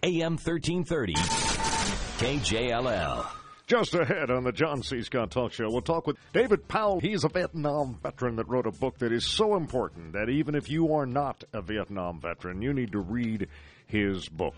AM 1330, KJLL. Just ahead on the John C. Scott Talk Show, we'll talk with David Powell. He's a Vietnam veteran that wrote a book that is so important that even if you are not a Vietnam veteran, you need to read his book.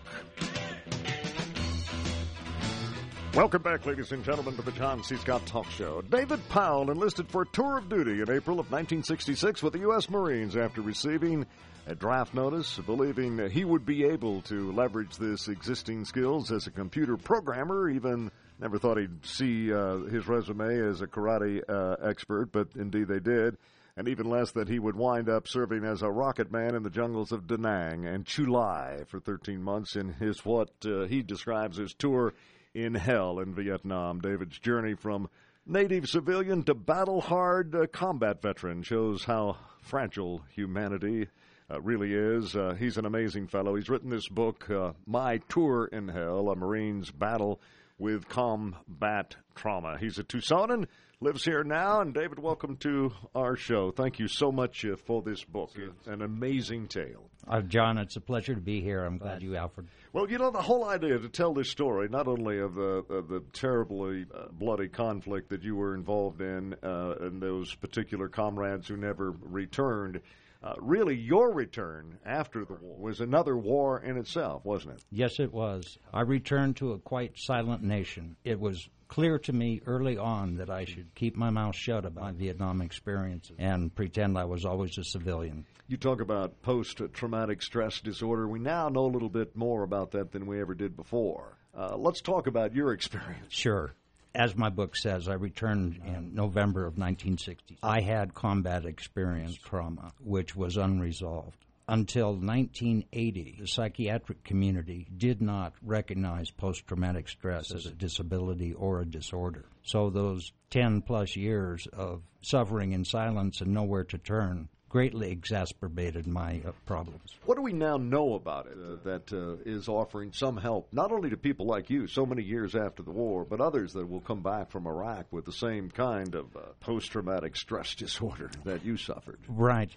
Welcome back, ladies and gentlemen, to the John C. Scott Talk Show. David Powell enlisted for a tour of duty in April of 1966 with the U.S. Marines after receiving a draft notice, believing that he would be able to leverage this existing skills as a computer programmer. Even never thought he'd see his resume as a karate expert, but indeed they did. And even less that he would wind up serving as a rocket man in the jungles of Da Nang and Chu Lai for 13 months in his what he describes as tour in hell in Vietnam. David's journey from native civilian to battle-hard combat veteran shows how fragile humanity really is. He's an amazing fellow. He's written this book, My Tour in Hell, a Marine's Battle with Combat Trauma. He's a Tucsonan, lives here now. And David, welcome to our show. Thank you so much for this book. It's an amazing tale. John, it's a pleasure to be here. I'm glad you, Alfred. Well, you know, the whole idea to tell this story, not only of the terribly bloody conflict that you were involved in and those particular comrades who never returned, really your return after the war was another war in itself, wasn't it? Yes, it was. I returned to a quite silent nation. It was clear to me early on that I should keep my mouth shut about my Vietnam experiences and pretend I was always a civilian. You talk about post-traumatic stress disorder. We now know a little bit more about that than we ever did before. Let's talk about your experience. Sure. As my book says, I returned in November of 1960. I had combat experience trauma, which was unresolved. Until 1980, the psychiatric community did not recognize post-traumatic stress as a disability or a disorder. So those 10-plus years of suffering in silence and nowhere to turn greatly exacerbated my problems. What do we now know about it that is offering some help, not only to people like you so many years after the war, but others that will come back from Iraq with the same kind of post-traumatic stress disorder that you suffered? Right.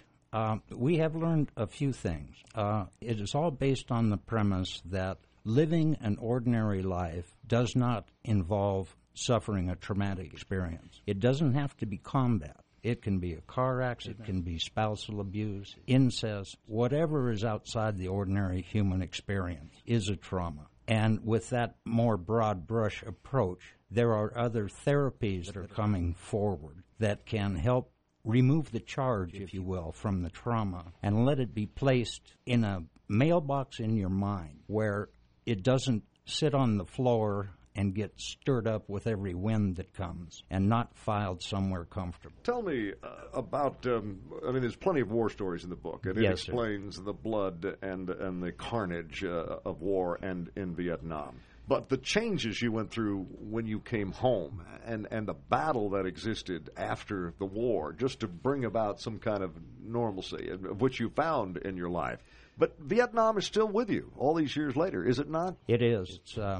We have learned a few things. It is all based on the premise that living an ordinary life does not involve suffering a traumatic experience. It doesn't have to be combat. It can be a car accident, it can be spousal abuse, incest, whatever is outside the ordinary human experience is a trauma. And with that more broad brush approach, there are other therapies that are coming forward that can help remove the charge, if you will, from the trauma and let it be placed in a mailbox in your mind where it doesn't sit on the floor and get stirred up with every wind that comes and not filed somewhere comfortable. Tell me about, there's plenty of war stories in the book, and it explains the blood and the carnage of war and in Vietnam. But the changes you went through when you came home and the battle that existed after the war, just to bring about some kind of normalcy, which you found in your life. But Vietnam is still with you all these years later, is it not? It is.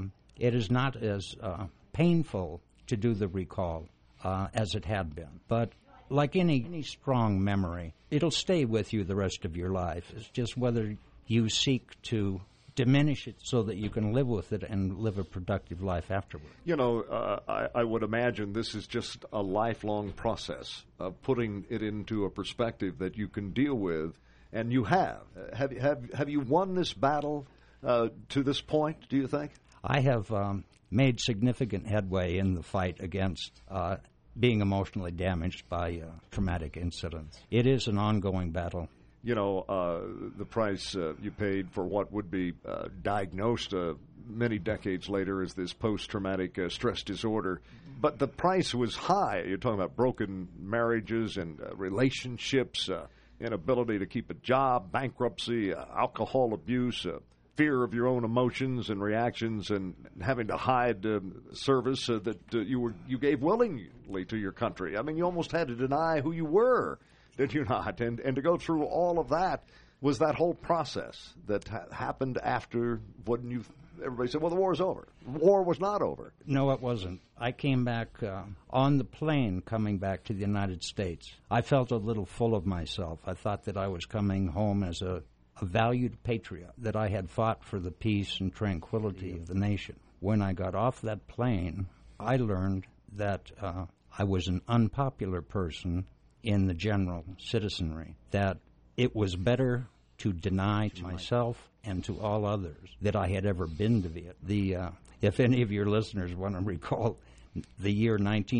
It is not as painful to do the recall as it had been. But like any strong memory, it'll stay with you the rest of your life. It's just whether you seek to diminish it so that you can live with it and live a productive life afterward. You know, I would imagine this is just a lifelong process of putting it into a perspective that you can deal with, and you have. Have you won this battle to this point, do you think? I have made significant headway in the fight against being emotionally damaged by traumatic incidents. It is an ongoing battle. You know, the price you paid for what would be diagnosed many decades later as this post-traumatic stress disorder. But the price was high. You're talking about broken marriages and relationships, inability to keep a job, bankruptcy, alcohol abuse, fear of your own emotions and reactions, and having to hide service that you gave willingly to your country. I mean, you almost had to deny who you were, did you not? And to go through all of that was that whole process that happened after when everybody said, well, the war's over. The war was not over. No, it wasn't. I came back on the plane coming back to the United States. I felt a little full of myself. I thought that I was coming home as a a valued patriot, that I had fought for the peace and tranquility of the nation. When I got off that plane, I learned that I was an unpopular person in the general citizenry, that it was better to deny to myself and to all others that I had ever been to Vietnam. If any of your listeners want to recall the year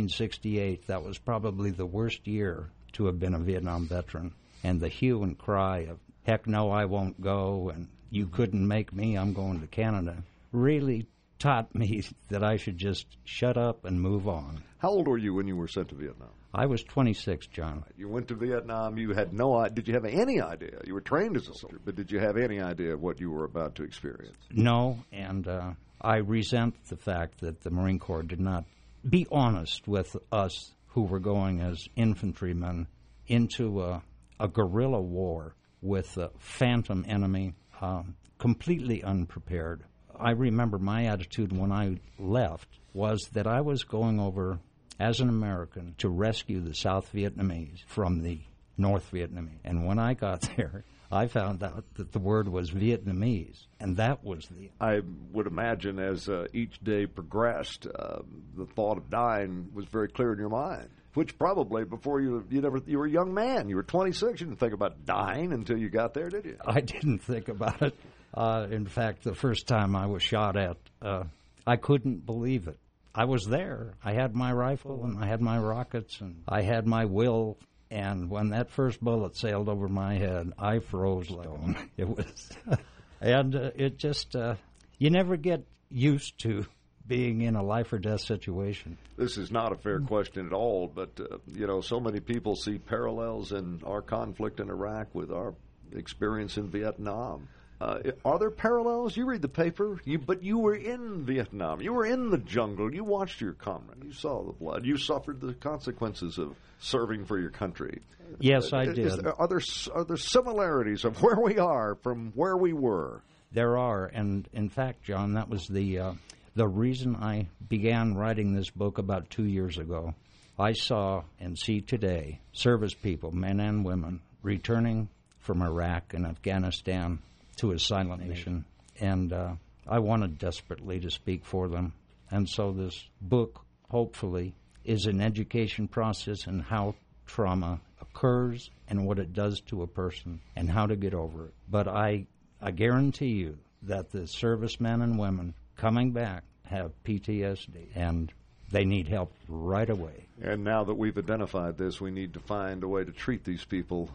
1968, that was probably the worst year to have been a Vietnam veteran. And the hue and cry of, heck no, I won't go, and you couldn't make me, I'm going to Canada, really taught me that I should just shut up and move on. How old were you when you were sent to Vietnam? I was 26, John. You went to Vietnam. You had no idea. Did you have any idea? You were trained as a soldier, but did you have any idea of what you were about to experience? No, and I resent the fact that the Marine Corps did not be honest with us who were going as infantrymen into a guerrilla war with a phantom enemy, completely unprepared. I remember my attitude when I left was that I was going over as an American to rescue the South Vietnamese from the North Vietnamese. And when I got there, I found out that the word was Vietnamese, and that was the... I would imagine as each day progressed, the thought of dying was very clear in your mind, which probably before you were a young man. You were 26. You didn't think about dying until you got there, did you? I didn't think about it. In fact, the first time I was shot at, I couldn't believe it. I was there. I had my rifle, and I had my rockets, and I had my will. And when that first bullet sailed over my head, I froze like stone. It was, and it just, you never get used to being in a life or death situation. This is not a fair question at all, but, so many people see parallels in our conflict in Iraq with our experience in Vietnam. Are there parallels? You read the paper, but you were in Vietnam. You were in the jungle. You watched your comrade. You saw the blood. You suffered the consequences of serving for your country. Yes, I did. Are there similarities of where we are from where we were? There are, and in fact, John, that was the reason I began writing this book about 2 years ago. I saw and see today service people, men and women, returning from Iraq and Afghanistan to a silent nation, and I wanted desperately to speak for them. And so this book, hopefully, is an education process in how trauma occurs and what it does to a person and how to get over it. But I guarantee you that the servicemen and women coming back have PTSD, and they need help right away. And now that we've identified this, we need to find a way to treat these people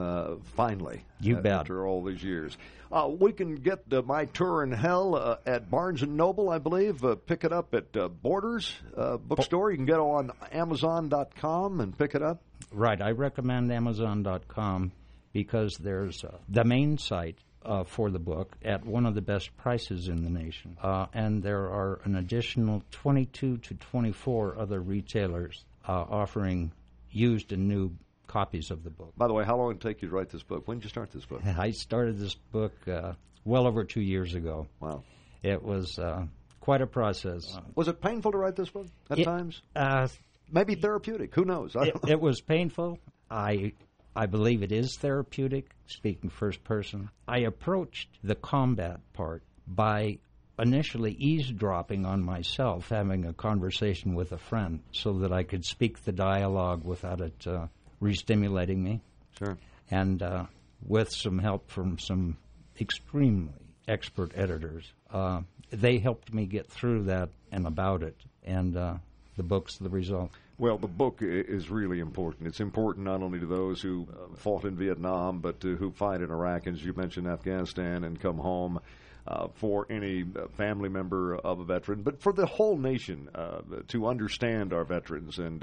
finally. You bet. After all these years. We can get My Tour in Hell at Barnes & Noble, I believe. Pick it up at Borders bookstore. You can get it on Amazon.com and pick it up. Right. I recommend Amazon.com because there's the main site for the book at one of the best prices in the nation. And there are an additional 22 to 24 other retailers offering used and new copies of the book. By the way, how long did it take you to write this book? When did you start this book? I started this book well over 2 years ago. Wow. It was quite a process. Was it painful to write this book at times? Maybe therapeutic. Who knows? It was painful. I believe it is therapeutic, speaking first person. I approached the combat part by initially eavesdropping on myself, having a conversation with a friend so that I could speak the dialogue without it re-stimulating me. Sure. And with some help from some extremely expert editors, they helped me get through that and about it. And the book's the result. Well, the book is really important. It's important not only to those who fought in Vietnam, but to who fight in Iraq, as you mentioned, Afghanistan, and come home, for any family member of a veteran, but for the whole nation to understand our veterans and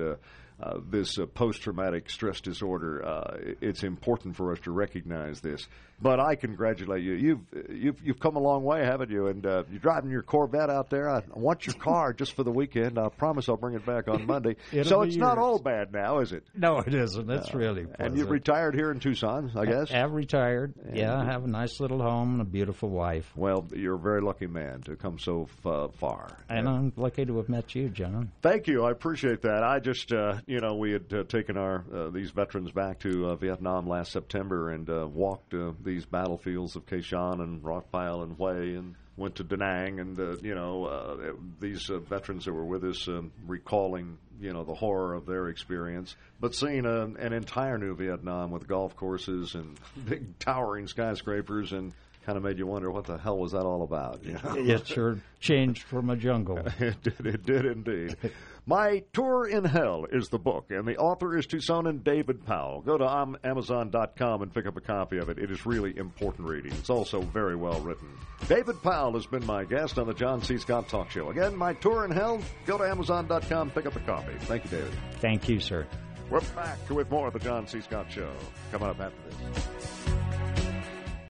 this post-traumatic stress disorder. It's important for us to recognize this. But I congratulate you. You've come a long way, haven't you? And you're driving your Corvette out there. I want your car just for the weekend. I promise I'll bring it back on Monday. So it's not all bad now, is it? No, it isn't. It's really pleasant. And you've retired here in Tucson, I guess? I've retired. Yeah, I have a nice little home and a beautiful wife. Well, you're a very lucky man to come so far. And I'm lucky to have met you, John. Thank you. I appreciate that. I just we had taken these veterans back to Vietnam last September and walked these battlefields of Khe Sanh and Roc Phao and Hue and went to Da Nang, and these veterans that were with us recalling the horror of their experience, but seeing an entire new Vietnam with golf courses and big towering skyscrapers, and kind of made you wonder what the hell was that all about. It sure changed from a jungle. It did indeed. My Tour in Hell is the book, and the author is Tucsonan David Powell. Go to Amazon.com and pick up a copy of it. It is really important reading. It's also very well written. David Powell has been my guest on the John C. Scott Talk Show. Again, My Tour in Hell. Go to Amazon.com, pick up a copy. Thank you, David. Thank you, sir. We're back with more of the John C. Scott Show. Coming up after this.